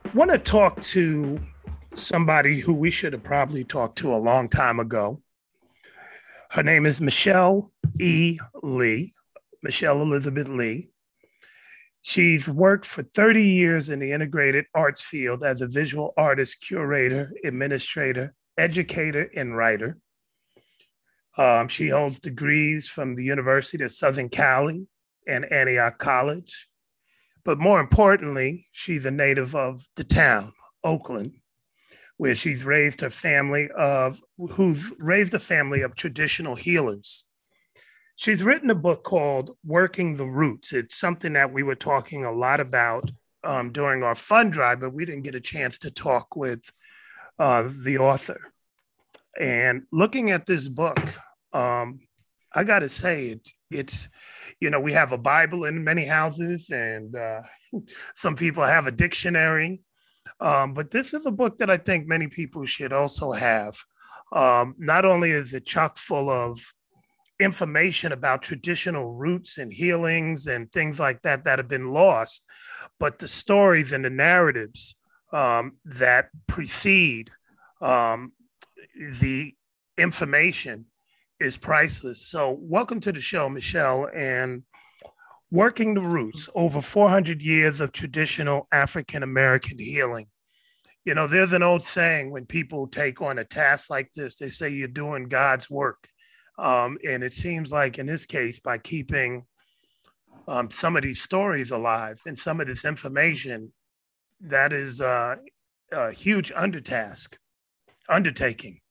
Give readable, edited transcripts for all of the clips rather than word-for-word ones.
Want to talk to somebody who we should have probably talked to a long time ago. Her name is Michelle E. Lee, Michelle Elizabeth Lee. She's worked for 30 years in the integrated arts field as a visual artist, curator, administrator, educator, and writer. She holds degrees from the University of Southern Cali and Antioch College. But more importantly, she's a native of the town, Oakland, where who's raised a family of traditional healers. She's written a book called Working the Roots. It's something that we were talking a lot about during our fund drive, but we didn't get a chance to talk with the author. And looking at this book, I got to say, it's, we have a Bible in many houses and some people have a dictionary. But this is a book that I think many people should also have. Not only is it chock full of information about traditional roots and healings and things like that that have been lost, but the stories and the narratives that precede the information is priceless. So welcome to the show, Michelle, and Working the Roots, over 400 years of traditional African-American healing. There's an old saying when people take on a task like this, they say you're doing God's work. And it seems like in this case, by keeping some of these stories alive and some of this information, that is a huge undertaking.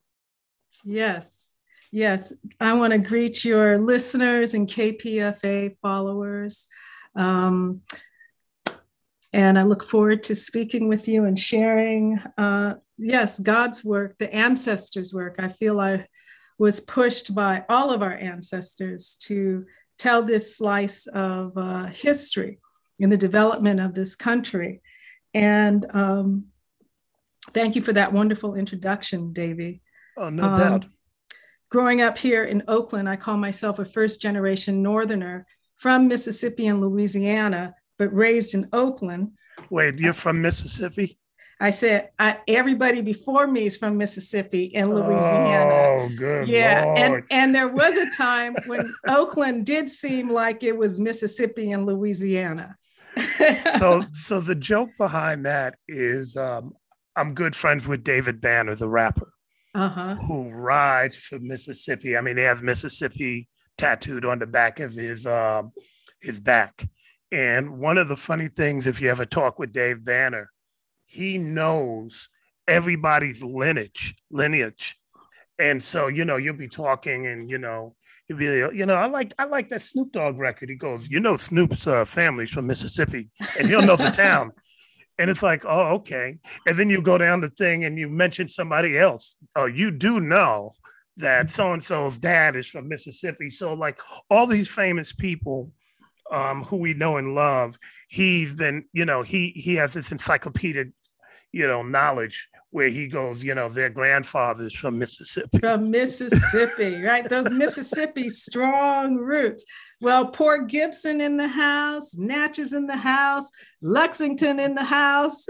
Yes, I want to greet your listeners and KPFA followers. And I look forward to speaking with you and sharing, God's work, the ancestors' work. I feel I was pushed by all of our ancestors to tell this slice of history in the development of this country. And thank you for that wonderful introduction, Davey. Oh, no doubt. Growing up here in Oakland, I call myself a first-generation Northerner from Mississippi and Louisiana, but raised in Oakland. Wait, you're from Mississippi? I said, everybody before me is from Mississippi and Louisiana. Oh, good Lord. And there was a time when Oakland did seem like it was Mississippi and Louisiana. So the joke behind that is I'm good friends with David Banner, the rapper. Who rides for Mississippi. I mean, he has Mississippi tattooed on the back of his back. And one of the funny things, if you ever talk with Dave Banner, he knows everybody's lineage. And so, you'll be talking and, you'll be, I like that Snoop Dogg record. He goes, Snoop's family's from Mississippi, and he'll know the town. And it's like, oh, okay. And then you go down the thing and you mention somebody else. Oh, you do know that so-and-so's dad is from Mississippi. So like all these famous people who we know and love, he's been, he has this encyclopedic, knowledge where he goes, their grandfather's from Mississippi. From Mississippi, right? Those Mississippi strong roots. Well, Port Gibson in the house, Natchez in the house, Lexington in the house.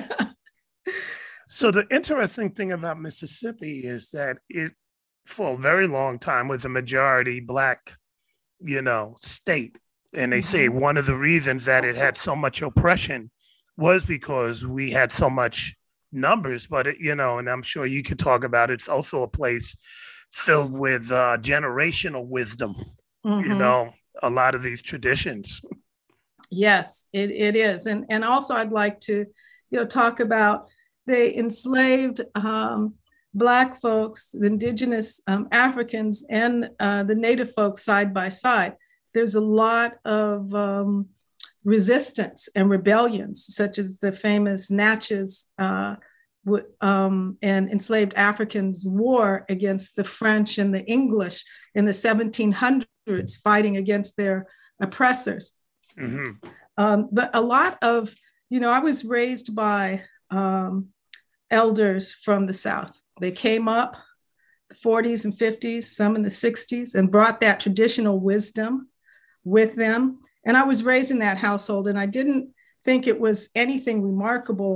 So the interesting thing about Mississippi is that it, for a very long time, was a majority Black, state. And they say one of the reasons that it had so much oppression was because we had so much numbers, but and I'm sure you could talk about it. It's also a place filled with generational wisdom, a lot of these traditions. Yes, it is. And also I'd like to, talk about the enslaved Black folks, the indigenous Africans and the Native folks side by side. There's a lot of resistance and rebellions, such as the famous Natchez and enslaved Africans' war against the French and the English in the 1700s, fighting against their oppressors. But a lot of, I was raised by elders from the South. They came up the 40s and 50s, some in the 60s, and brought that traditional wisdom with them. And I was raised in that household, and I didn't think it was anything remarkable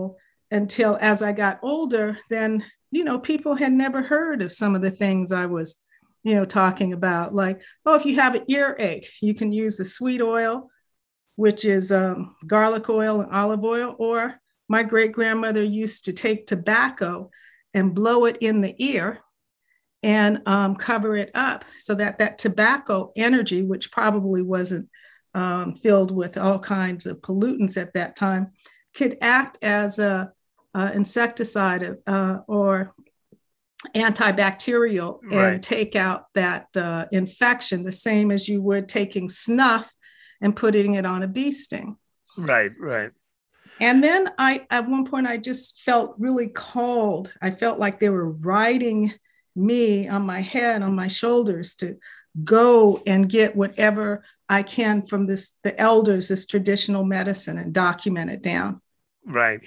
until as I got older, then, people had never heard of some of the things I was, talking about. Like, oh, if you have an earache, you can use the sweet oil, which is garlic oil and olive oil. Or my great grandmother used to take tobacco and blow it in the ear and cover it up so that tobacco energy, which probably wasn't filled with all kinds of pollutants at that time, could act as a insecticide or antibacterial, and take out that infection, the same as you would taking snuff and putting it on a bee sting. Right. And then at one point, I just felt really cold. I felt like they were riding me on my head, on my shoulders, to go and get whatever I can from the elders, this traditional medicine, and document it down. Right.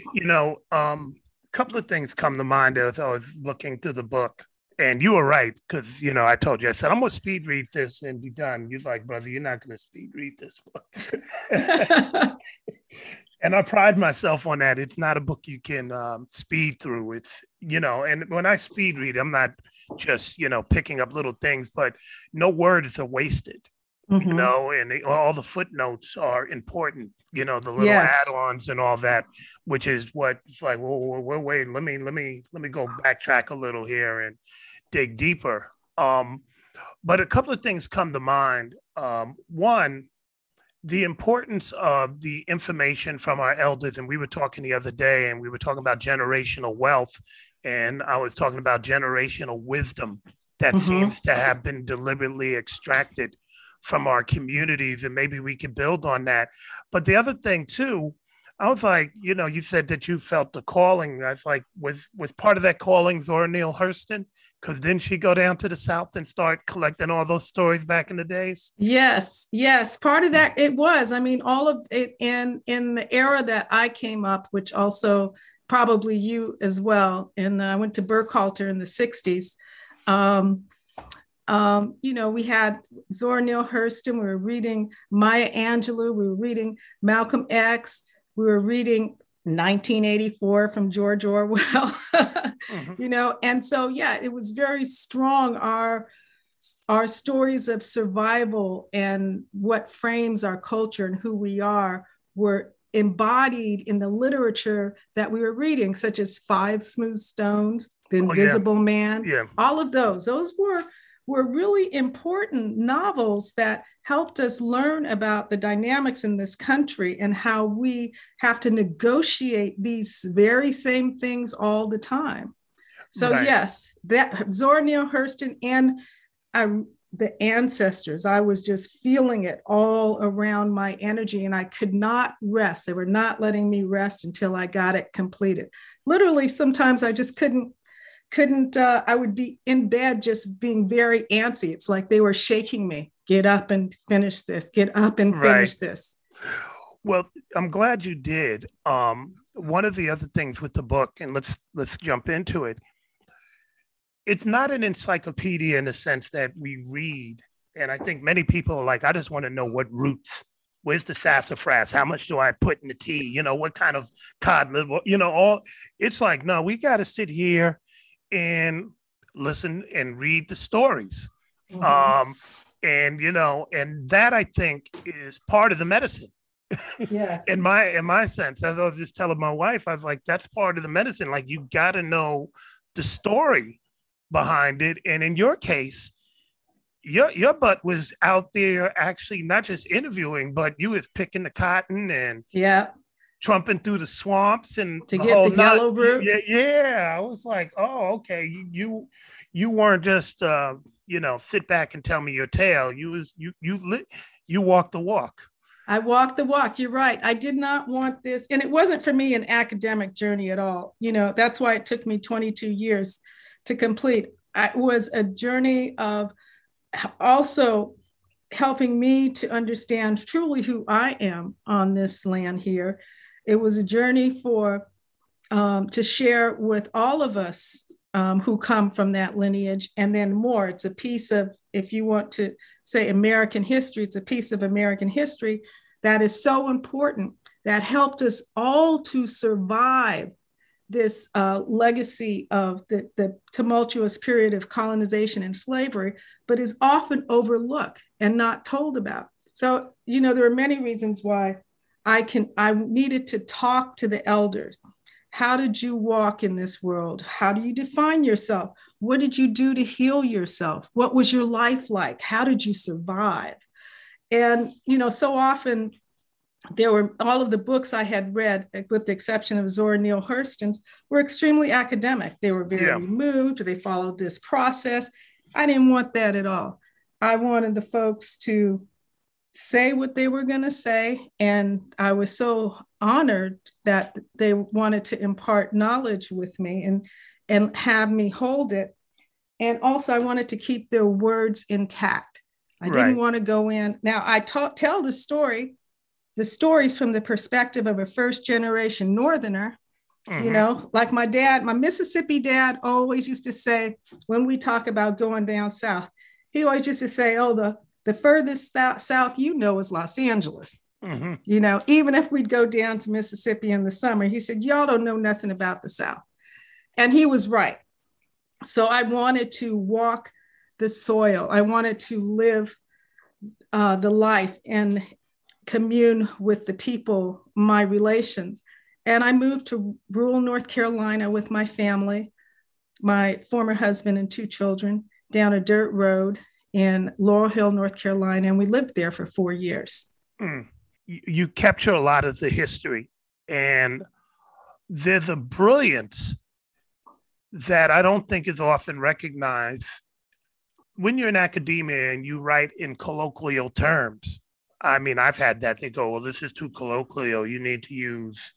A couple of things come to mind as I was looking through the book. And you were right, because, I told you, I said, I'm going to speed read this and be done. You're like, brother, you're not going to speed read this book. And I pride myself on that. It's not a book you can speed through. It's, and when I speed read, I'm not just, picking up little things, but no words are wasted. And all the footnotes are important, the little add-ons and all that, which is what it's like, well, wait, let me go backtrack a little here and dig deeper. But a couple of things come to mind. One, the importance of the information from our elders. And we were talking the other day, and we were talking about generational wealth. And I was talking about generational wisdom that seems to have been deliberately extracted from our communities, and maybe we could build on that. But the other thing too, I was like, you said that you felt the calling. I was like, was part of that calling Zora Neale Hurston? Because didn't she go down to the South and start collecting all those stories back in the days? Yes. Part of that, it was. I mean, all of it in the era that I came up, which also probably you as well. And I went to Burkhalter in the 60s. We had Zora Neale Hurston, we were reading Maya Angelou, we were reading Malcolm X, we were reading 1984 from George Orwell, and so, it was very strong. Our stories of survival and what frames our culture and who we are were embodied in the literature that we were reading, such as Five Smooth Stones, The Invisible Man, all of those were really important novels that helped us learn about the dynamics in this country and how we have to negotiate these very same things all the time. So yes, that Zora Neale Hurston and the ancestors, I was just feeling it all around my energy, and I could not rest. They were not letting me rest until I got it completed. Literally, sometimes I just couldn't I would be in bed just being very antsy. It's like they were shaking me. Get up and finish this. Get up and finish this. Well, I'm glad you did. One of the other things with the book, and let's jump into it. It's not an encyclopedia in the sense that we read. And I think many people are like, I just want to know what roots. Where's the sassafras? How much do I put in the tea? What kind of cod liver? It's like, no, we got to sit here and listen and read the stories. And that, I think, is part of the medicine. Yes. in my sense, as I was just telling my wife, I was like, that's part of the medicine. Like, you got to know the story behind it. And in your case, your butt was out there actually not just interviewing, but you was picking the cotton and trumping through the swamps and to get the yellow root. Yeah. I was like, oh, okay. You weren't just sit back and tell me your tale. You walked the walk. I walked the walk. You're right. I did not want this, and it wasn't for me an academic journey at all. That's why it took me 22 years to complete. It was a journey of also helping me to understand truly who I am on this land here. It was a journey to share with all of us who come from that lineage, and then more. It's a piece of, if you want to say American history, it's a piece of American history that is so important that helped us all to survive this legacy of the tumultuous period of colonization and slavery, but is often overlooked and not told about. So, there are many reasons why I needed to talk to the elders. How did you walk in this world? How do you define yourself? What did you do to heal yourself? What was your life like? How did you survive? And, so often there were all of the books I had read, with the exception of Zora Neale Hurston's, were extremely academic. They were very removed. They followed this process. I didn't want that at all. I wanted the folks to say what they were going to say. And I was so honored that they wanted to impart knowledge with me and have me hold it. And also I wanted to keep their words intact. I didn't want to go in. Now I tell the stories from the perspective of a first generation Northerner. Like my dad, my Mississippi dad always used to say, when we talk about going down south, he always used to say, oh, the furthest south is Los Angeles. Even if we'd go down to Mississippi in the summer, he said, y'all don't know nothing about the South. And he was right. So I wanted to walk the soil. I wanted to live the life and commune with the people, my relations. And I moved to rural North Carolina with my family, my former husband and 2 children, down a dirt road in Laurel Hill, North Carolina. And we lived there for 4 years. You capture a lot of the history, and there's a brilliance that I don't think is often recognized. When you're in academia and you write in colloquial terms, I mean, I've had that. They go, well, this is too colloquial. You need to use,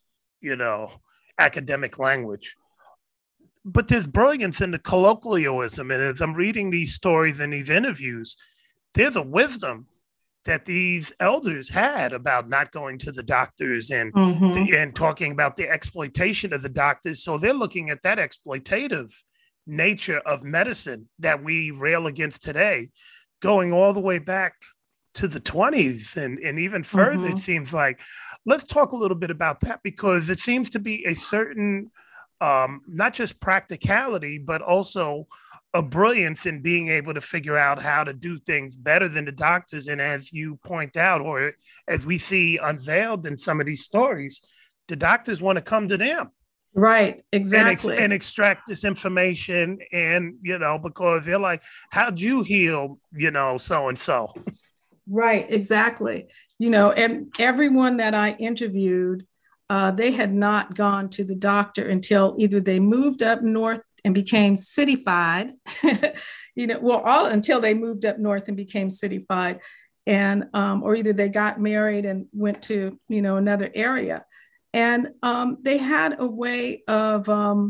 academic language. But there's brilliance in the colloquialism. And as I'm reading these stories and these interviews, there's a wisdom that these elders had about not going to the doctors and talking about the exploitation of the doctors. So they're looking at that exploitative nature of medicine that we rail against today, going all the way back to the 20s and even further. It seems like, let's talk a little bit about that, because it seems to be a certain, not just practicality, but also a brilliance in being able to figure out how to do things better than the doctors. And as you point out, or as we see unveiled in some of these stories, the doctors want to come to them. Right, exactly. And extract this information and, because they're like, how'd you heal, so-and-so? Right, exactly. And everyone that I interviewed, they had not gone to the doctor until either they moved up north and became cityfied, until they moved up north and became cityfied, and or either they got married and went to another area, and they had a way of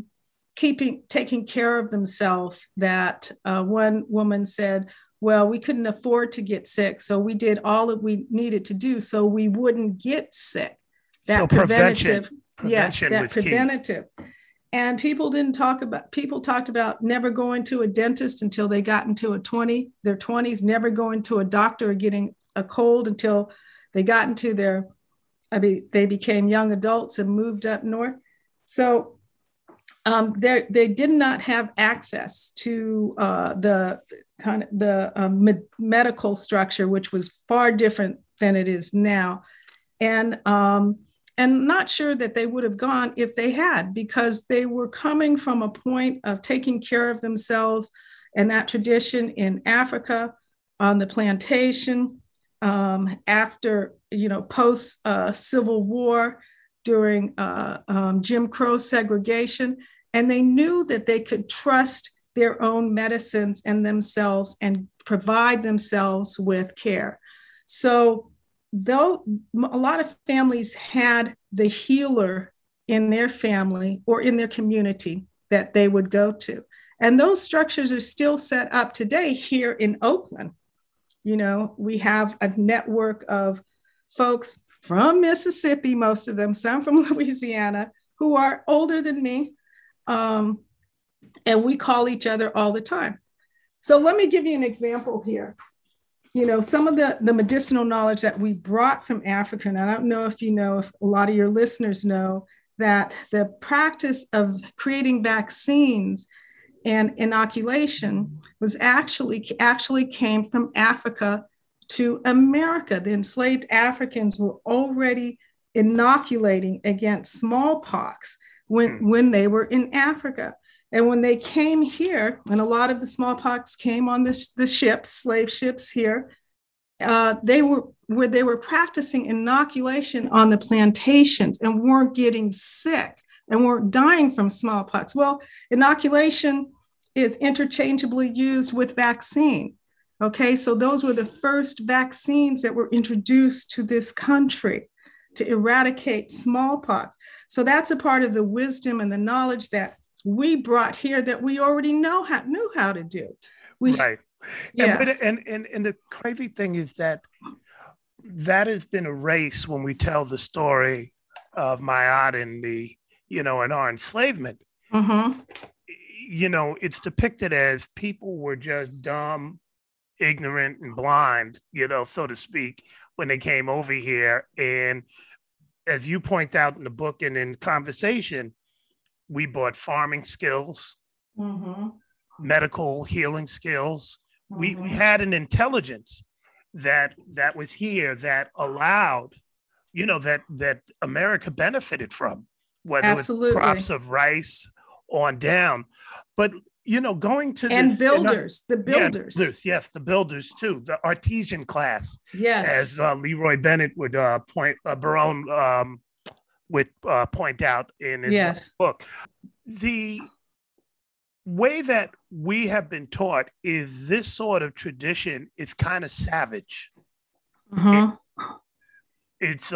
taking care of themselves. That one woman said, well, we couldn't afford to get sick, so we did all that we needed to do so we wouldn't get sick. That so prevention was preventative. Key. And people talked about never going to a dentist until they got into their 20s, never going to a doctor or getting a cold until they got into they became young adults and moved up north. So they did not have access to the medical structure, which was far different than it is now. And not sure that they would have gone if they had, because they were coming from a point of taking care of themselves, and that tradition in Africa on the plantation, after, post Civil War, during Jim Crow segregation. And they knew that they could trust their own medicines and themselves and provide themselves with care. So though a lot of families had the healer in their family or in their community that they would go to. And those structures are still set up today here in Oakland. We have a network of folks from Mississippi, most of them, some from Louisiana, who are older than me. And we call each other all the time. So let me give you an example here. some of the medicinal knowledge that we brought from Africa, and I don't know if you know, if a lot of your listeners know, that the practice of creating vaccines and inoculation was actually came from Africa to America. The enslaved Africans were already inoculating against smallpox when they were in Africa. And when they came here, and a lot of the smallpox came on the ships, slave ships here, they were practicing inoculation on the plantations and weren't getting sick and weren't dying from smallpox. Well, inoculation is interchangeably used with vaccine. Okay, so those were the first vaccines that were introduced to this country to eradicate smallpox. So that's a part of the wisdom and the knowledge that we brought here that we already knew how to do. Right. Yeah. And the crazy thing is that has been erased when we tell the story of Mayat and and our enslavement. Mm-hmm. It's depicted as people were just dumb, ignorant, and blind, so to speak, when they came over here. And as you point out in the book and in conversation, we brought farming skills, mm-hmm. medical healing skills. Mm-hmm. We had an intelligence that was here that allowed, that America benefited from, whether Absolutely. It was crops of rice on down. But, going to the builders. Yes, the builders too, the artisan class. Yes. As Leroy Bennett would Barone would point out in his book. The way that we have been taught is this sort of tradition is kind of savage. Mm-hmm. It's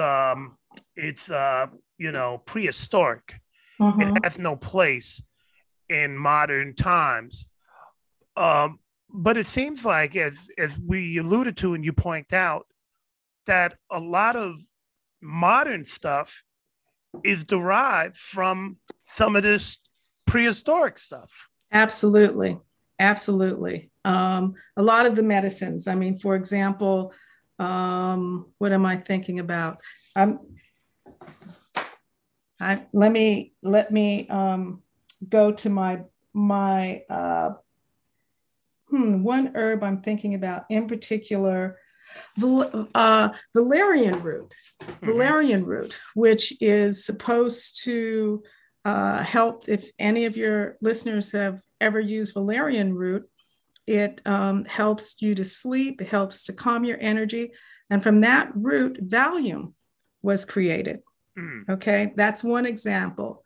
prehistoric. Mm-hmm. It has no place in modern times. But it seems like, as we alluded to and you point out, that a lot of modern stuff is derived from some of this prehistoric stuff. Absolutely. A lot of the medicines, for example, what am I thinking about? Let me go to my one herb I'm thinking about in particular, valerian root, which is supposed to help. If any of your listeners have ever used valerian root, it helps you to sleep, it helps to calm your energy. And from that root, Valium was created. Okay, that's one example.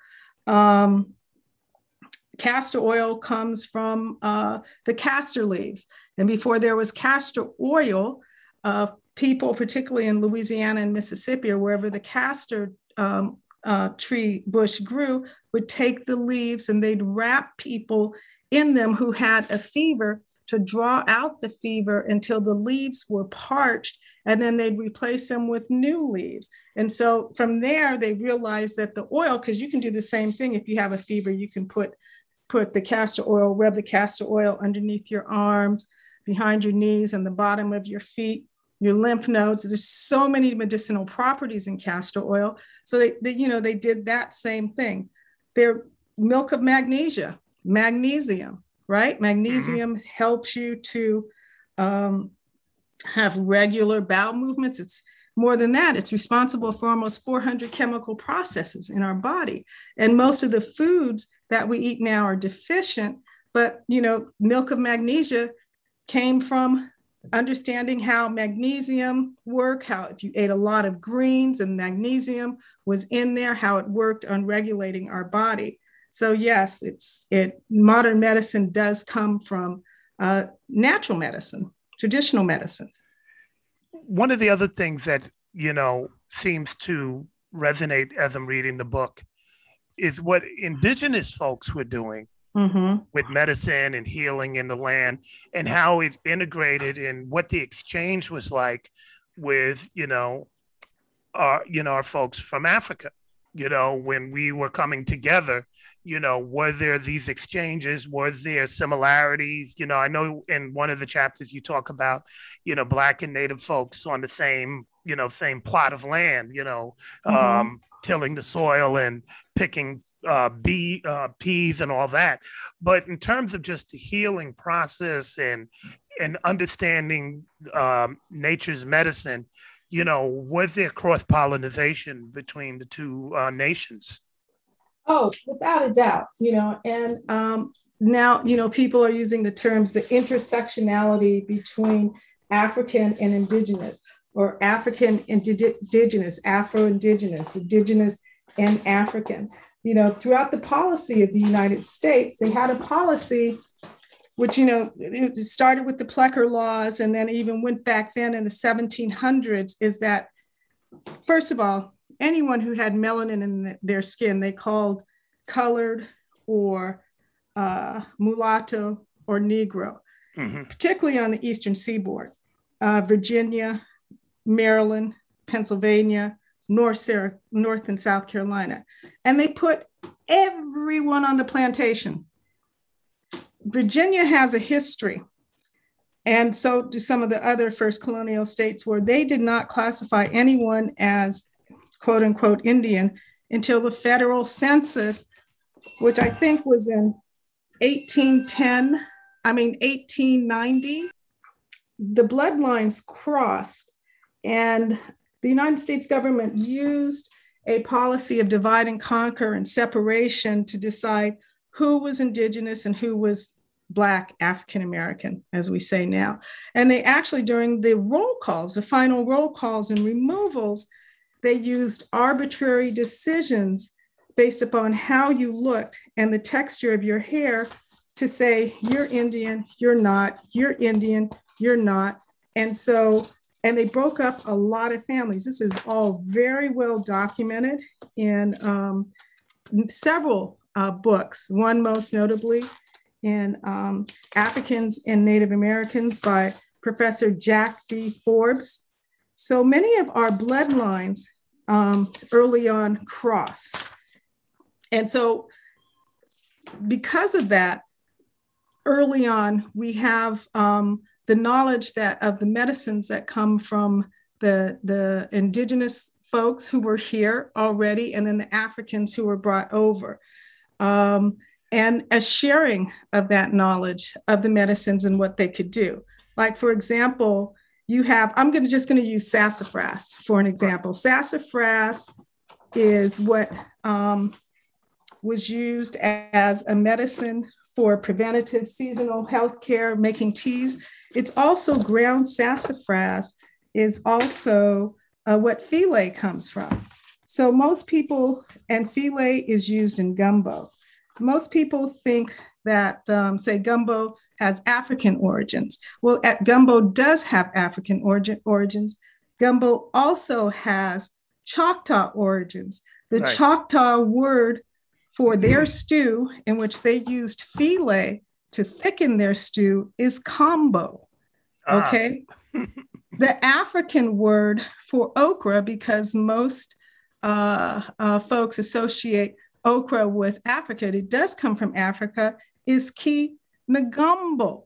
Castor oil comes from the castor leaves. And before there was castor oil, people, particularly in Louisiana and Mississippi, or wherever the castor tree bush grew, would take the leaves and they'd wrap people in them who had a fever to draw out the fever until the leaves were parched, and then they'd replace them with new leaves. And so from there, they realized that the oil, because you can do the same thing if you have a fever, you can put the castor oil, rub the castor oil underneath your arms, behind your knees, and the bottom of your feet, your lymph nodes. There's so many medicinal properties in castor oil. So they did that same thing. Their milk of magnesium, right? Magnesium helps you to have regular bowel movements. It's more than that. It's responsible for almost 400 chemical processes in our body. And most of the foods that we eat now are deficient, but milk of magnesia came from understanding how magnesium worked, how if you ate a lot of greens and magnesium was in there, how it worked on regulating our body. So yes, modern medicine does come from natural medicine, traditional medicine. One of the other things that, seems to resonate as I'm reading the book is what indigenous folks were doing with medicine and healing in the land, and how it integrated and what the exchange was like with, our folks from Africa. when we were coming together, were there these exchanges? Was there similarities? I know in one of the chapters you talk about, Black and Native folks on the same plot of land, tilling the soil and picking peas and all that. But in terms of just the healing process and understanding nature's medicine, was there cross-pollination between the two nations? Oh, without a doubt, and now, people are using the terms, the intersectionality between African and indigenous, or African indigenous, Afro-indigenous, indigenous and African. Throughout the policy of the United States, they had a policy which, it started with the Plecker laws and then even went back then in the 1700s, is that, first of all, anyone who had melanin in their skin, they called colored or mulatto or Negro, particularly on the Eastern Seaboard, Virginia, Maryland, Pennsylvania, North and South Carolina. And they put everyone on the plantation. Virginia has a history, and so do some of the other first colonial states, where they did not classify anyone as quote unquote Indian until the federal census, which I think was in 1890. The bloodlines crossed, and the United States government used a policy of divide and conquer and separation to decide who was indigenous and who was Black, African American, as we say now. And they actually, during the roll calls, the final roll calls and removals, they used arbitrary decisions based upon how you looked and the texture of your hair to say, you're Indian, you're not, you're Indian, you're not. And they broke up a lot of families. This is all very well documented in several books, one most notably in Africans and Native Americans by Professor Jack D. Forbes. So many of our bloodlines early on crossed. And so because of that, early on, we have the knowledge of the medicines that come from the indigenous folks who were here already, and then the Africans who were brought over. And a sharing of that knowledge of the medicines and what they could do. Like, for example, I'm just going to use sassafras for an example. Sassafras is what was used as a medicine for preventative seasonal healthcare, making teas. It's also ground sassafras is also what filé comes from. So most people, and filé is used in gumbo. Most people think that, say, gumbo has African origins. Well, gumbo does have African origins. Gumbo also has Choctaw origins. The right. Choctaw word for their stew, in which they used filé to thicken their stew, is combo. Okay. The African word for okra, because most folks associate okra with Africa, it does come from Africa, is ki nagumbo.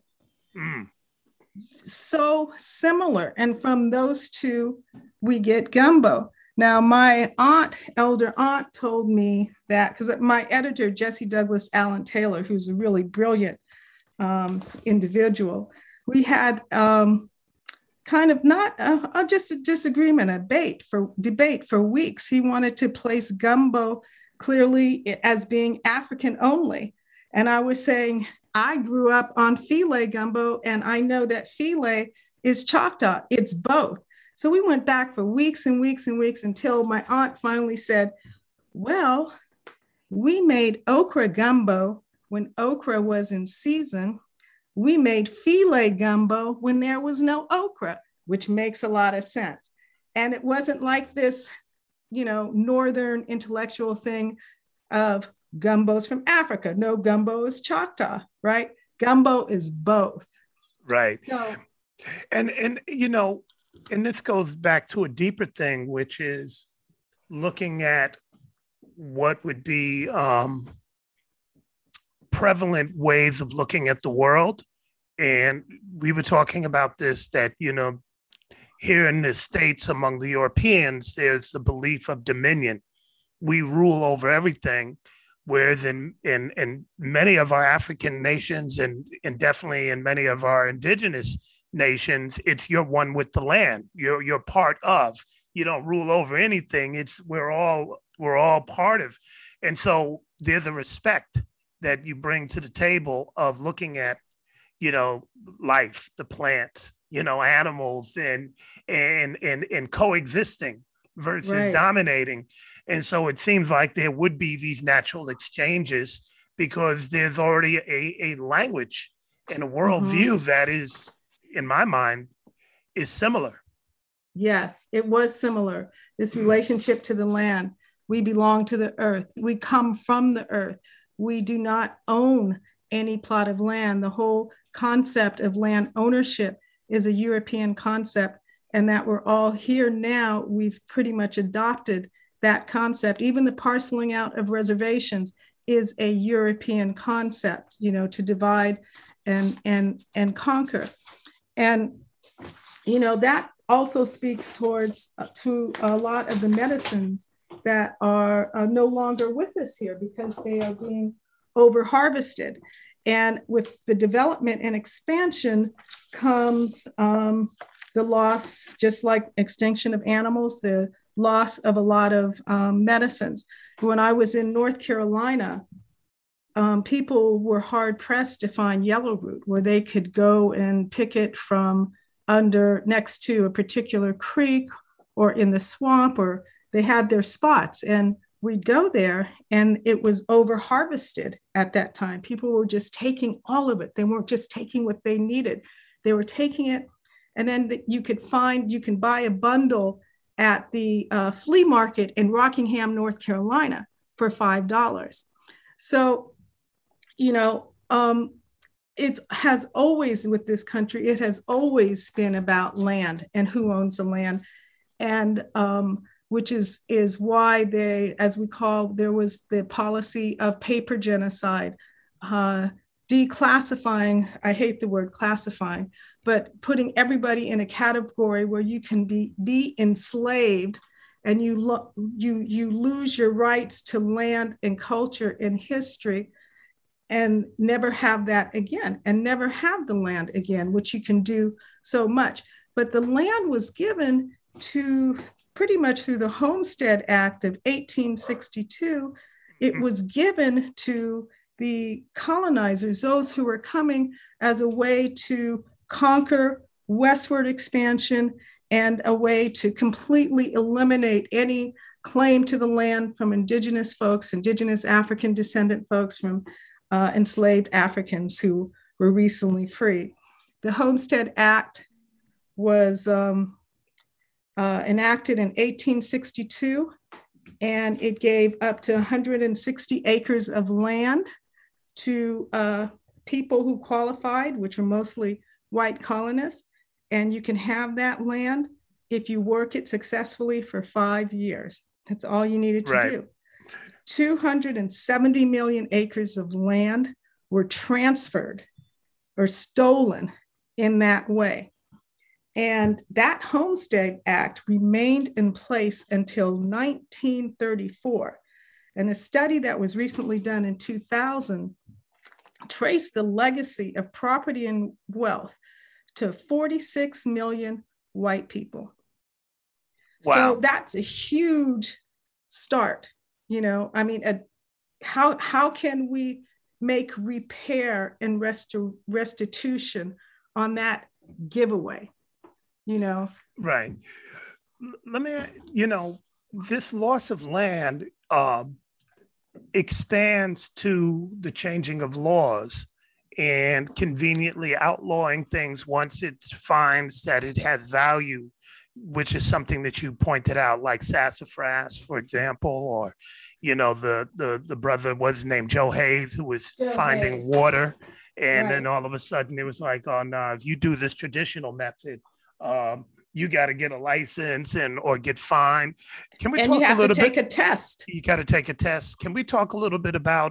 So similar. And from those two, we get gumbo. Now, my elder aunt told me that, because my editor, Jesse Douglas Allen Taylor, who's a really brilliant individual, we had kind of not just a disagreement, a debate for weeks. He wanted to place gumbo clearly as being African only. And I was saying, I grew up on filé gumbo, and I know that filé is Choctaw. It's both. So we went back for weeks and weeks and weeks until my aunt finally said, well, we made okra gumbo when okra was in season. We made filé gumbo when there was no okra, which makes a lot of sense. And it wasn't like this, Northern intellectual thing of gumbo's from Africa. No, gumbo is Choctaw, right? Gumbo is both. Right. So, and this goes back to a deeper thing, which is looking at what would be prevalent ways of looking at the world. And we were talking about this, that, here in the States, among the Europeans, there's the belief of dominion. We rule over everything. Whereas in many of our African nations and definitely in many of our indigenous nations, it's you're one with the land. You're part of. You don't rule over anything. We're all part of. And so there's a respect that you bring to the table of looking at, life, the plants, animals, and coexisting versus dominating. And so it seems like there would be these natural exchanges because there's already a language and a worldview that is, in my mind, is similar. Yes, it was similar. This relationship to the land. We belong to the earth. We come from the earth. We do not own any plot of land. The whole concept of land ownership is a European concept, and that we're all here now. We've pretty much adopted that concept. Even the parceling out of reservations is a European concept, to divide and conquer. And, that also speaks to a lot of the medicines that are no longer with us here because they are being over harvested. And with the development and expansion comes the loss, just like extinction of animals, the loss of a lot of medicines. When I was in North Carolina, people were hard pressed to find yellow root where they could go and pick it from next to a particular creek or in the swamp, or they had their spots. And we'd go there and it was over harvested at that time. People were just taking all of it. They weren't just taking what they needed. They were taking it. And then you can buy a bundle at the flea market in Rockingham, North Carolina for $5. So, it has always, with this country, it has always been about land and who owns the land. And which is why there was the policy of paper genocide, declassifying, I hate the word classifying, but putting everybody in a category where you can be enslaved and you lose your rights to land and culture and history and never have that again and never have the land again, which you can do so much. But the land was given to pretty much through the Homestead Act of 1862, it was given to the colonizers, those who were coming as a way to conquer westward expansion and a way to completely eliminate any claim to the land from indigenous folks, indigenous African descendant folks, from enslaved Africans who were recently free. The Homestead Act was enacted in 1862, and it gave up to 160 acres of land to people who qualified, which were mostly white colonists. And you can have that land if you work it successfully for 5 years. That's all you needed to do. 270 million acres of land were transferred or stolen in that way. And that Homestead Act remained in place until 1934. And a study that was recently done in 2000 traced the legacy of property and wealth to 46 million white people. Wow. So that's a huge start. How can we make repair and restitution on that giveaway? Right. Let me, this loss of land expands to the changing of laws and conveniently outlawing things once it finds that it has value, which is something that you pointed out, like sassafras, for example, or, the brother was named Joe Hayes, who was finding water. And then all of a sudden it was like, oh no, if you do this traditional method, you got to get a license or get fined. Can we and talk you have a little to take bit? a test. You got to take a test. Can we talk a little bit about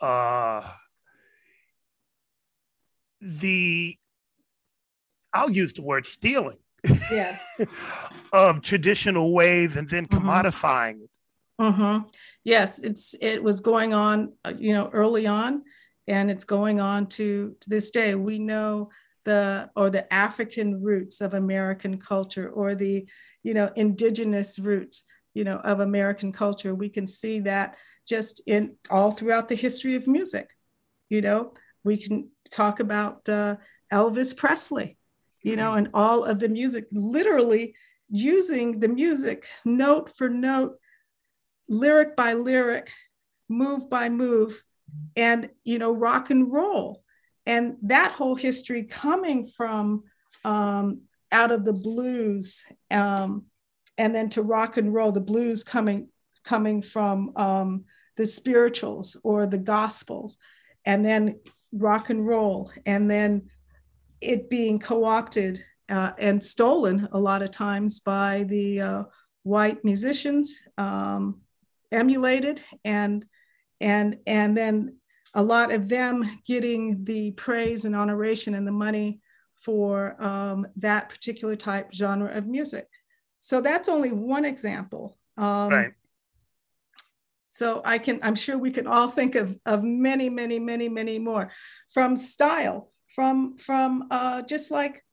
the, I'll use the word stealing. Yes. Of traditional ways and then commodifying it. Yes, it was going on, early on, and it's going on to this day. We know the African roots of American culture, or the, indigenous roots, of American culture. We can see that just in all throughout the history of music. We can talk about Elvis Presley, and all of the music, literally using the music note for note, lyric by lyric, move by move, and rock and roll. And that whole history coming from out of the blues, and then to rock and roll, the blues coming from the spirituals or the gospels, and then rock and roll, and then it being co-opted and stolen a lot of times by the white musicians, emulated, and then a lot of them getting the praise and honoration and the money for that particular type genre of music. So that's only one example. Right. So I'm sure we can all think of many, many, many, many more, from style, from just like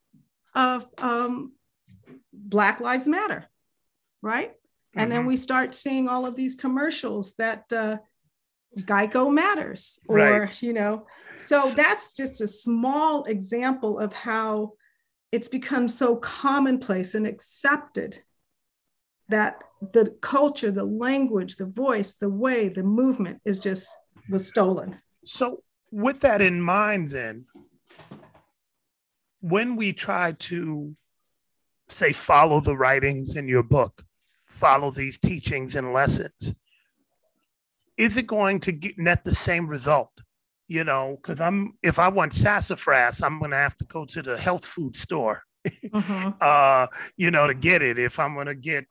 Black Lives Matter, right? And then we start seeing all of these commercials that Geico matters, or, right. So that's just a small example of how it's become so commonplace and accepted that the culture, the language, the voice, the way, the movement was stolen. So with that in mind, then, when we try to, say, follow the writings in your book, follow these teachings and lessons, is it going to net the same result? Because if I want sassafras, I'm going to have to go to the health food store, to get it. If I'm going to get,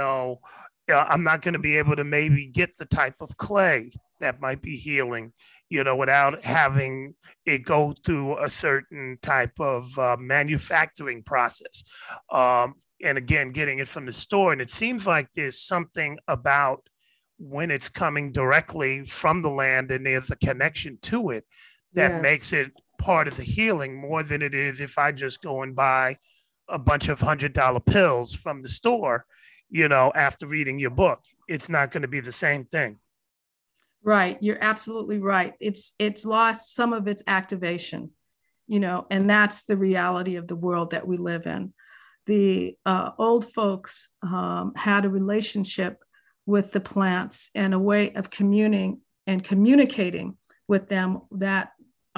I'm not going to be able to maybe get the type of clay that might be healing, without having it go through a certain type of manufacturing process. And again, getting it from the store. And it seems like there's something about when it's coming directly from the land and there's a connection to it that makes it part of the healing more than it is if I just go and buy a bunch of $100 pills from the store, after reading your book. It's not going to be the same thing. Right. You're absolutely right. It's lost some of its activation, and that's the reality of the world that we live in. The old folks had a relationship with the plants and a way of communicating with them that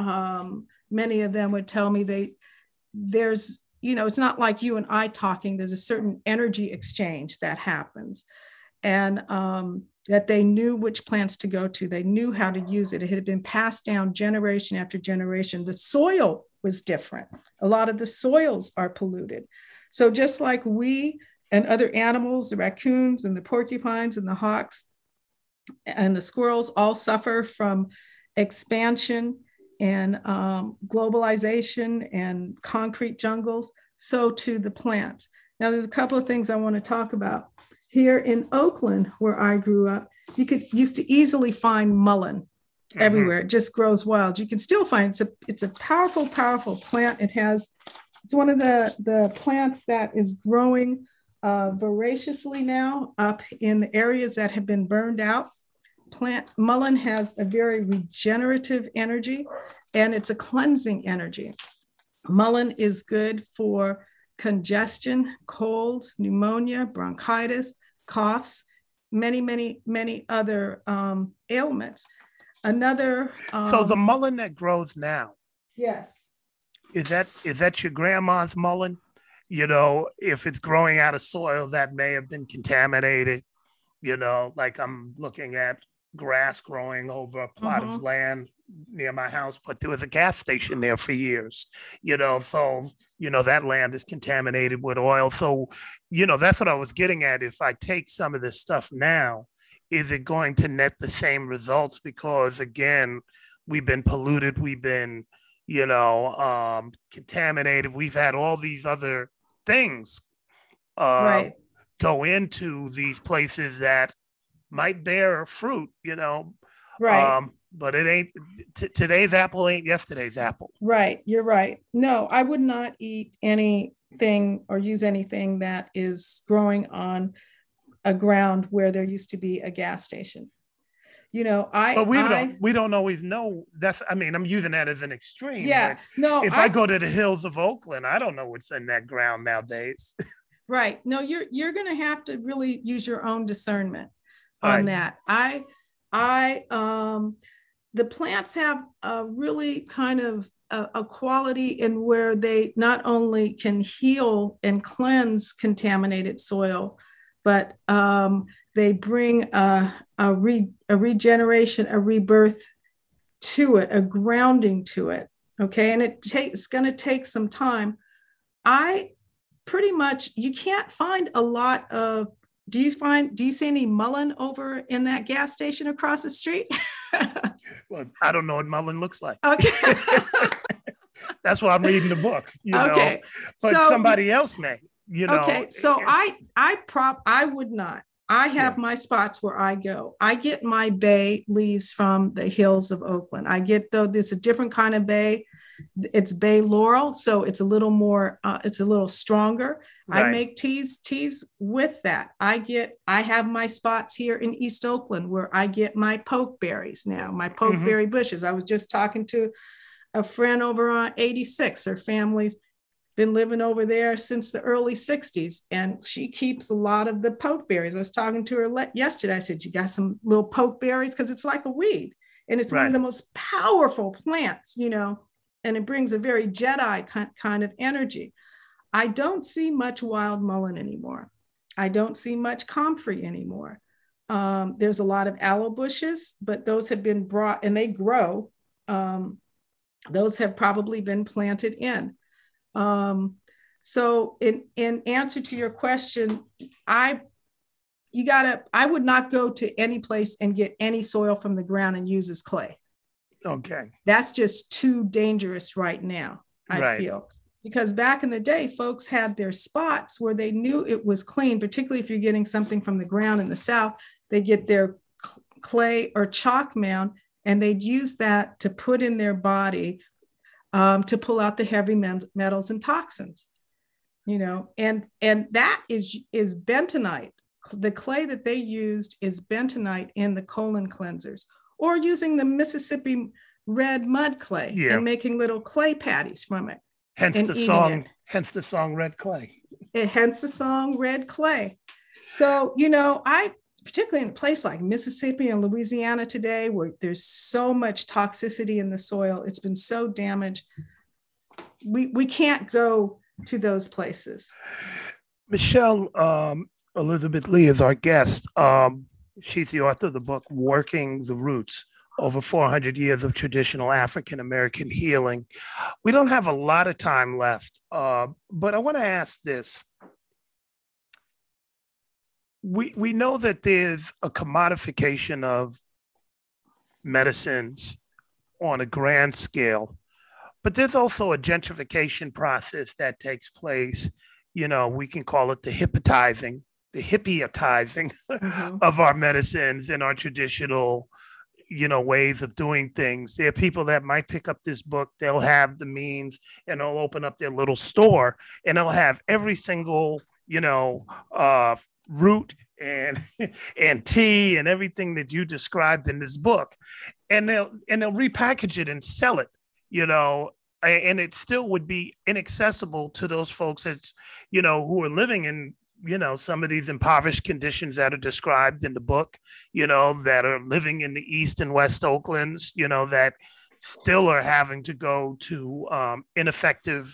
many of them would tell me there's, it's not like you and I talking, there's a certain energy exchange that happens. And that they knew which plants to go to. They knew how to use it. It had been passed down generation after generation. The soil was different. A lot of the soils are polluted. So just like we and other animals, the raccoons and the porcupines and the hawks and the squirrels all suffer from expansion and globalization and concrete jungles, so too the plants. Now, there's a couple of things I want to talk about. Here in Oakland, where I grew up, used to easily find mullein everywhere. It just grows wild. You can still find it's a powerful, powerful plant. It's one of the plants that is growing voraciously now up in the areas that have been burned out. Mullein has a very regenerative energy, and it's a cleansing energy. Mullein is good for congestion, colds, pneumonia, bronchitis, coughs, many, many, many other ailments. Another. So the mullein that grows now. Yes. Is that your grandma's mullein? If it's growing out of soil that may have been contaminated, like I'm looking at grass growing over a plot of land near my house, but there was a gas station there for years, so, that land is contaminated with oil. So, that's what I was getting at. If I take some of this stuff now, is it going to net the same results? Because again, we've been polluted, we've been, contaminated. We've had all these other things go into these places that might bear fruit, but it ain't today's apple ain't yesterday's apple. Right. You're right. No, I would not eat anything or use anything that is growing on a ground where there used to be a gas station. But we don't always know. I'm using that as an extreme. Yeah. No. If I go to the hills of Oakland, I don't know what's in that ground nowadays. Right. No, you're going to have to really use your own discernment on that. The plants have a really kind of a quality in where they not only can heal and cleanse contaminated soil, but they bring a regeneration, a rebirth to it, a grounding to it. Okay. And it's going to take some time. You can't find a lot of, do you see any mullein over in that gas station across the street? Well, I don't know what mullein looks like. Okay. That's why I'm reading the book, okay. But somebody else may, Okay. So I would not. I have my spots where I go. I get my bay leaves from the hills of Oakland. There's a different kind of bay. It's bay laurel, so it's a little more, it's a little stronger. Right. I make teas with that. I have my spots here in East Oakland where I get my pokeberries now, my pokeberry bushes. I was just talking to a friend over on 86. Her family's been living over there since the early 60s, and she keeps a lot of the pokeberries. I was talking to her yesterday. I said, you got some little pokeberries? Because it's like a weed, and it's one of the most powerful plants, and it brings a very Jedi kind of energy. I don't see much wild mullein anymore. I don't see much comfrey anymore. There's a lot of aloe bushes, but those have been brought and they grow. Those have probably been planted in. So in answer to your question, I would not go to any place and get any soil from the ground and use as clay. Okay. That's just too dangerous right now, I feel. Because back in the day, folks had their spots where they knew it was clean, particularly if you're getting something from the ground in the South. They get their clay or chalk mound, and they'd use that to put in their body to pull out the heavy metals and toxins, and that is bentonite. The clay that they used is bentonite in the colon cleansers, or using the Mississippi red mud clay and making little clay patties from it. Hence the song Red Clay. Hence the song Red Clay. So, particularly in a place like Mississippi and Louisiana today, where there's so much toxicity in the soil, it's been so damaged. We can't go to those places. Michelle Elizabeth Lee is our guest. She's the author of the book, Working the Roots, over 400 years of traditional African-American healing. We don't have a lot of time left, but I want to ask this. We know that there's a commodification of medicines on a grand scale, but there's also a gentrification process that takes place. We can call it the hippitizing of our medicines and our traditional, ways of doing things. There are people that might pick up this book, they'll have the means, and they'll open up their little store, and they'll have every single, root and tea and everything that you described in this book, and they'll repackage it and sell it, and it still would be inaccessible to those folks that's, who are living in, some of these impoverished conditions that are described in the book, that are living in the East and West Oaklands, that still are having to go to ineffective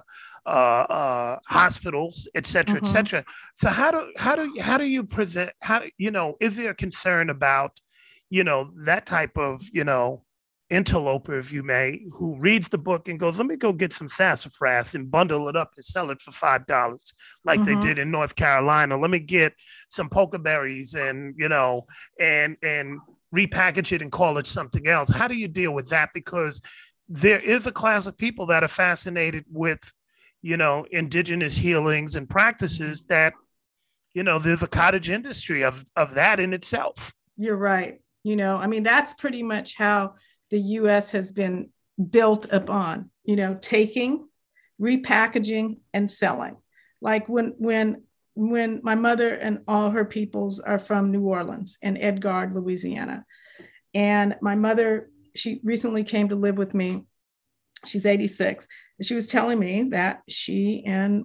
hospitals, et cetera, et cetera. So how do you present, is there a concern about, that type of, interloper, if you may, who reads the book and goes, let me go get some sassafras and bundle it up and sell it for $5, like they did in North Carolina. Let me get some pokeberries and, and repackage it and call it something else. How do you deal with that? Because there is a class of people that are fascinated with, indigenous healings and practices that, there's a cottage industry of that in itself. You're right. That's pretty much how the U.S. has been built upon, taking, repackaging, and selling. Like when my mother and all her peoples are from New Orleans and Edgard, Louisiana. And my mother, she recently came to live with me. She's 86. And she was telling me that she and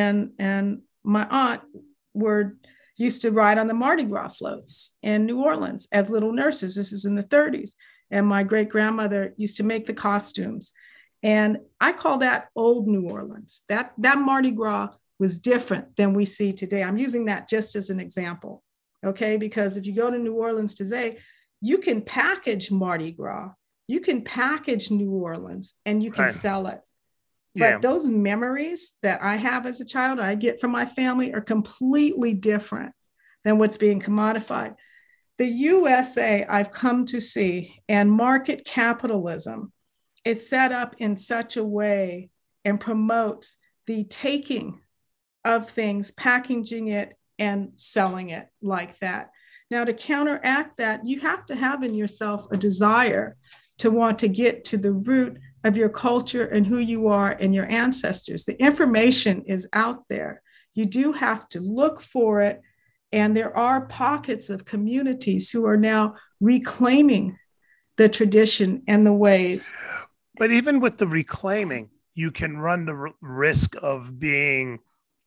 my aunt used to ride on the Mardi Gras floats in New Orleans as little nurses. This is in the 30s. And my great grandmother used to make the costumes. And I call that old New Orleans. That Mardi Gras was different than we see today. I'm using that just as an example, okay? Because if you go to New Orleans today, you can package Mardi Gras, you can package New Orleans, and you can sell it. But those memories that I have as a child, I get from my family, are completely different than what's being commodified. The USA, I've come to see, and market capitalism is set up in such a way and promotes the taking of things, packaging it, and selling it like that. Now, to counteract that, you have to have in yourself a desire to want to get to the root of your culture and who you are and your ancestors. The information is out there. You do have to look for it. And there are pockets of communities who are now reclaiming the tradition and the ways. But even with the reclaiming, you can run the risk of being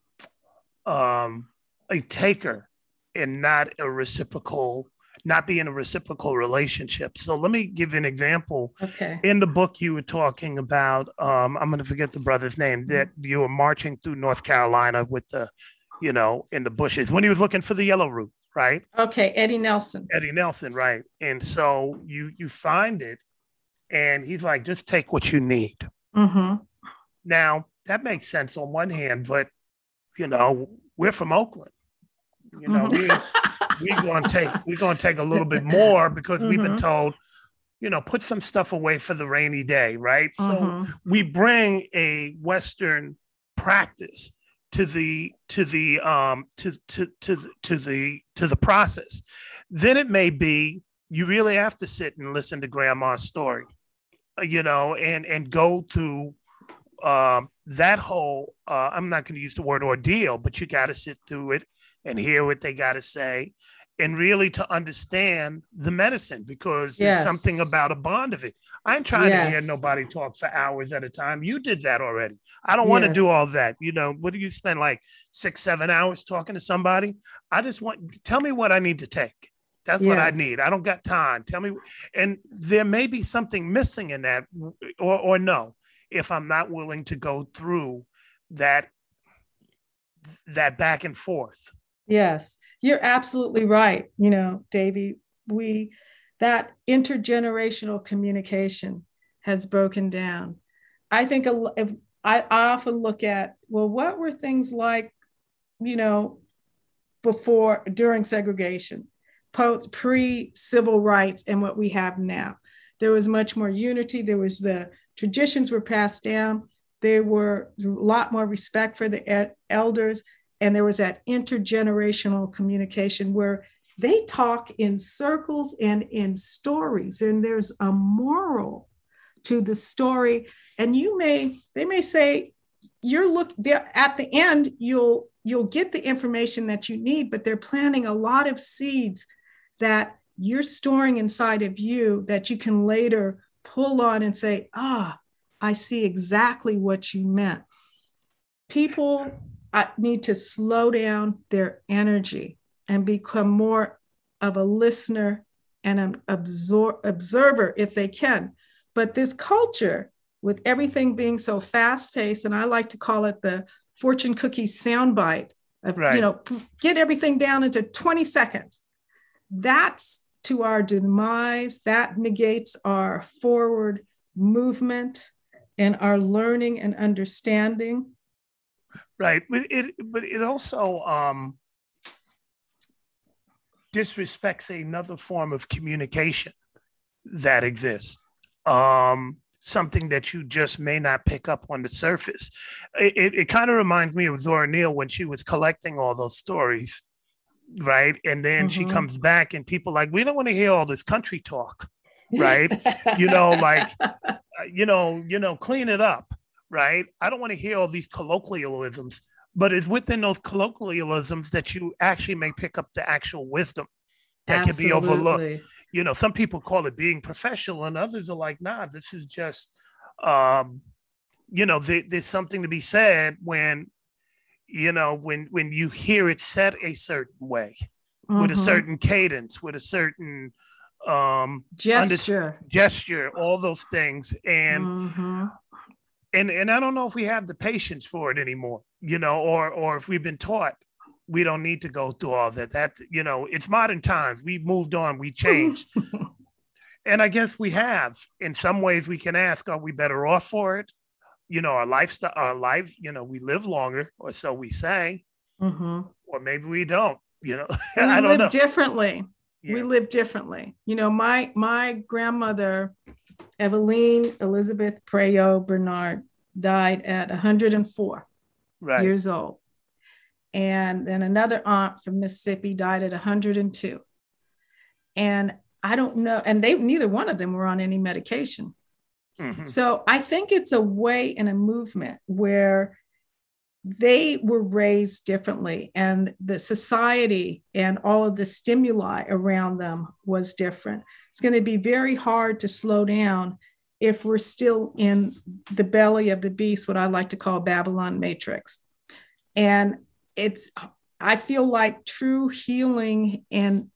a taker and not being a reciprocal relationship. So let me give you an example. Okay. In the book, you were talking about, I'm going to forget the brother's name, that you were marching through North Carolina with the, in the bushes when he was looking for the yellow root, right? Okay, Eddie Nelson. Eddie Nelson, right. And so you find it, and he's like, just take what you need. Mm-hmm. Now, that makes sense on one hand, but, we're from Oakland. We're going to take a little bit more because we've been told, put some stuff away for the rainy day, right? So we bring a Western practice to the process. Then it may be you really have to sit and listen to grandma's story, and go through that whole, I'm not going to use the word ordeal, but you got to sit through it and hear what they got to say, and really to understand the medicine, because there's something about a bond of it. I ain't trying to hear nobody talk for hours at a time. You did that already. I don't want to do all that. What do you spend like 6-7 hours talking to somebody? Tell me what I need to take. That's what I need. I don't got time. Tell me. And there may be something missing in that, or no, if I'm not willing to go through that back and forth. Yes, you're absolutely right. Davey, that intergenerational communication has broken down. I think if I often look at, well, what were things like, during segregation, pre-civil rights, and what we have now. There was much more unity. There was the traditions were passed down. There were a lot more respect for the elders. And there was that intergenerational communication where they talk in circles and in stories, and there's a moral to the story. And they may say, at the end, you'll get the information that you need, but they're planting a lot of seeds that you're storing inside of you that you can later pull on and say, I see exactly what you meant. People need to slow down their energy and become more of a listener and an observer if they can. But this culture, with everything being so fast-paced, and I like to call it the fortune cookie soundbite, get everything down into 20 seconds. That's to our demise. That negates our forward movement and our learning and understanding. Right. But it also disrespects another form of communication that exists. Something that you just may not pick up on the surface. It kind of reminds me of Zora Neale when she was collecting all those stories, right? And then she comes back and people like, we don't want to hear all this country talk, right? Like, clean it up, right? I don't want to hear all these colloquialisms, but it's within those colloquialisms that you actually may pick up the actual wisdom that can be overlooked. Some people call it being professional and others are like, nah, this is just, there's something to be said when you hear it said a certain way, with a certain cadence, with a certain gesture, all those things. And I don't know if we have the patience for it anymore, or if we've been taught we don't need to go through all that. It's modern times. We've moved on, we changed. And I guess we have. In some ways we can ask, are we better off for it? Our lifestyle, our life, we live longer, or so we say, or maybe we don't, I don't know. Differently. Yeah. We live differently. My grandmother, Eveline Elizabeth Preyo Bernard, died at 104 years old. And then another aunt from Mississippi died at 102. And I don't know, and neither one of them were on any medication. So I think it's a way and a movement where they were raised differently, and the society and all of the stimuli around them was different. It's going to be very hard to slow down if we're still in the belly of the beast, what I like to call Babylon Matrix. And I feel like true healing and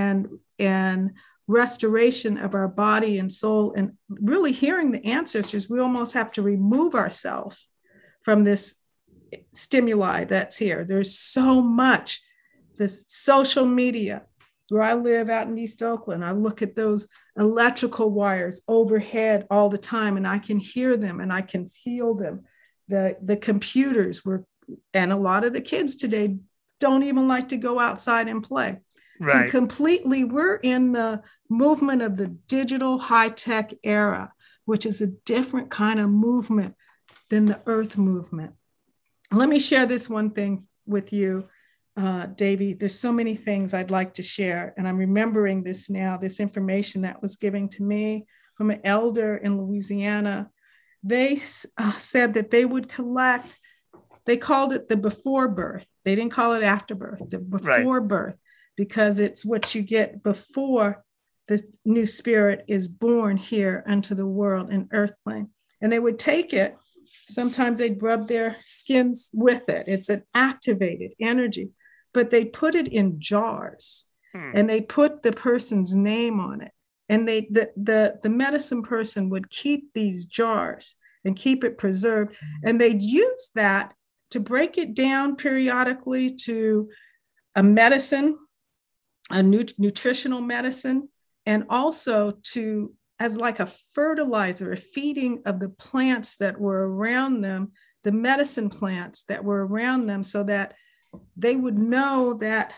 restoration of our body and soul, and really hearing the ancestors, we almost have to remove ourselves from this stimuli that's here. There's so much. This social media, where I live out in East Oakland, I look at those electrical wires overhead all the time, and I can hear them and I can feel them. The computers were, and a lot of the kids today don't even like to go outside and play. Right. So we're in the movement of the digital high-tech era, which is a different kind of movement than the earth movement. Let me share this one thing with you, Davey. There's so many things I'd like to share, and I'm remembering this now, this information that was given to me from an elder in Louisiana. They said that they would collect, they called it the before birth. They didn't call it after birth, the before birth, because it's what you get before the new spirit is born here unto the world in earthling. And they would take it. Sometimes they'd rub their skins with it. It's an activated energy, but they put it in jars and they put the person's name on it. And the medicine person would keep these jars and keep it preserved. And they'd use that to break it down periodically to a medicine, a nutritional medicine, and also as like a fertilizer, a feeding of the plants that were around them, the medicine plants that were around them, so that they would know that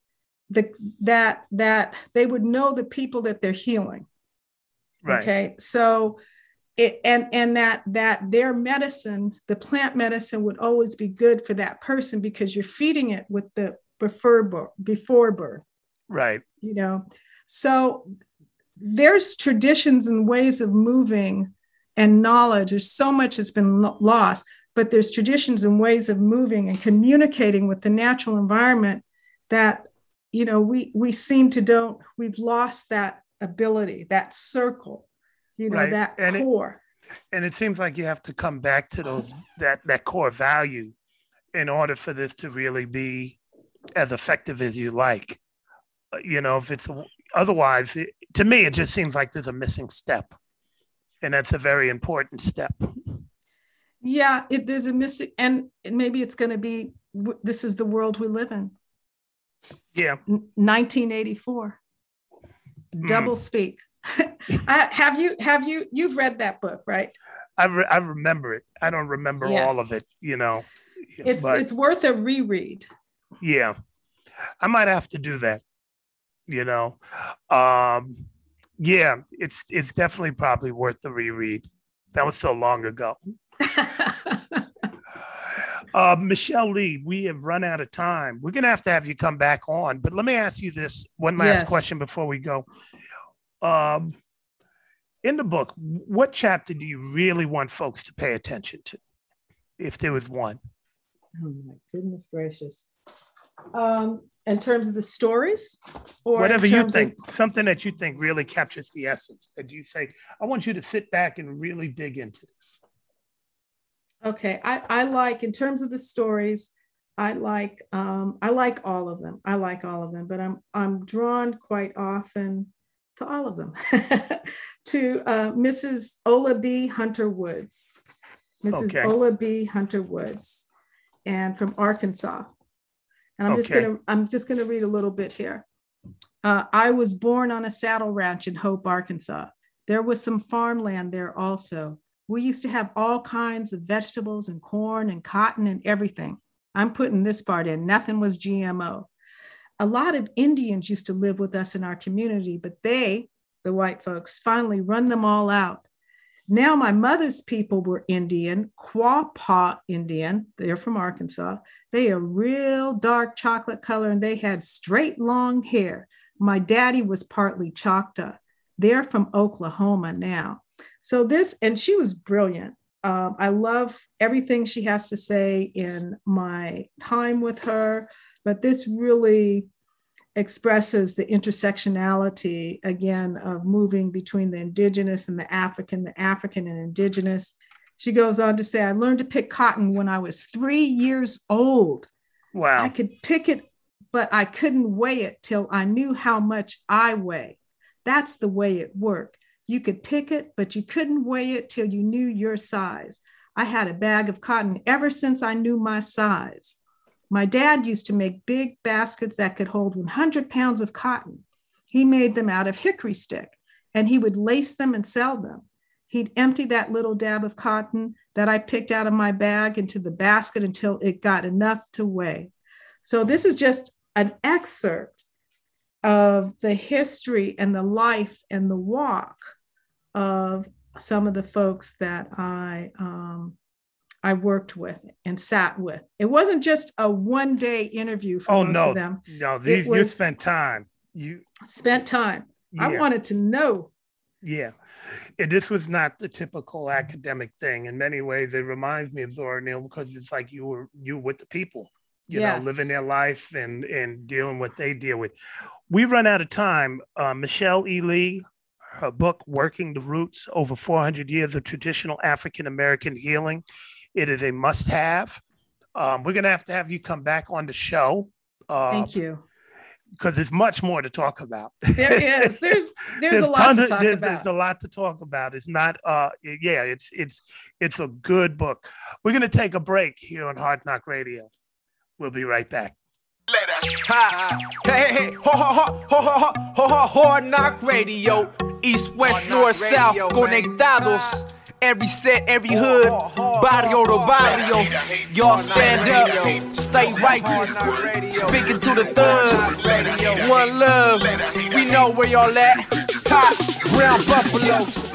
they would know the people that they're healing. Right. Okay. So that their medicine, the plant medicine, would always be good for that person because you're feeding it with the before birth. Right. So there's traditions and ways of moving and knowledge. There's so much that's been lost, but there's traditions and ways of moving and communicating with the natural environment that, we seem to we've lost that ability, that circle, right. That core. And it seems like you have to come back to that core value in order for this to really be as effective as you like. If it's otherwise, to me, it just seems like there's a missing step, and that's a very important step. Yeah, there's a missing, and maybe it's going to be, this is the world we live in. Yeah. 1984. Double Speak. You've read that book, right? I remember it. I don't remember all of it, It's worth a reread. Yeah. I might have to do that, it's definitely probably worth the reread. That was so long ago. Michelle Lee, we have run out of time. We're going to have you come back on, but let me ask you this one last question before we go. In the book, what chapter do you really want folks to pay attention to, if there was one? Oh my goodness gracious. In terms of the stories? Or whatever you think, something that you think really captures the essence, that you say, I want you to sit back and really dig into this. Okay, I like, in terms of the stories, I like all of them. I like all of them, but I'm drawn quite often to all of them, to Mrs. Ola B. Hunter Woods. Ola B. Hunter Woods, and from Arkansas. And I'm just gonna read a little bit here. I was born on a saddle ranch in Hope, Arkansas. There was some farmland there also. We used to have all kinds of vegetables and corn and cotton and everything. I'm putting this part in. Nothing was GMO. A lot of Indians used to live with us in our community, but they, the white folks, finally run them all out. Now my mother's people were Indian, Quapaw Indian. They're from Arkansas. They are real dark chocolate color and they had straight long hair. My daddy was partly Choctaw. They're from Oklahoma now. So this, and she was brilliant. I love everything she has to say in my time with her, but this really expresses the intersectionality, again, of moving between the indigenous and the African and indigenous. She goes on to say, I learned to pick cotton when I was 3 years old. Wow. I could pick it, but I couldn't weigh it till I knew how much I weigh. That's the way it worked. You could pick it, but you couldn't weigh it till you knew your size. I had a bag of cotton ever since I knew my size. My dad used to make big baskets that could hold 100 pounds of cotton. He made them out of hickory stick, and he would lace them and sell them. He'd empty that little dab of cotton that I picked out of my bag into the basket until it got enough to weigh. So this is just an excerpt of the history and the life and the walk of some of the folks that I worked with and sat with. It wasn't just a one-day interview for most of them. No, you spent time. You spent time. Yeah. I wanted to know. Yeah. This was not the typical academic thing. In many ways, it reminds me of Zora Neale because it's like you were with the people, you know, living their life and dealing what they deal with. We run out of time. Michelle E. Lee, her book, Working the Roots, Over 400 Years of Traditional African-American Healing. It is a must-have. We're going to have you come back on the show. Thank you. Because there's much more to talk about. There is. There's a lot to talk about. There's a lot to talk about. It's not, it's a good book. We're going to take a break here on Hard Knock Radio. We'll be right back. Hey, Hard Knock Radio. East, west, north, south, conectados. Every set, every hood, barrio to barrio. Y'all stand up, stay righteous. Speaking to the thugs, one love. We know where y'all at. Hot, brown buffalo.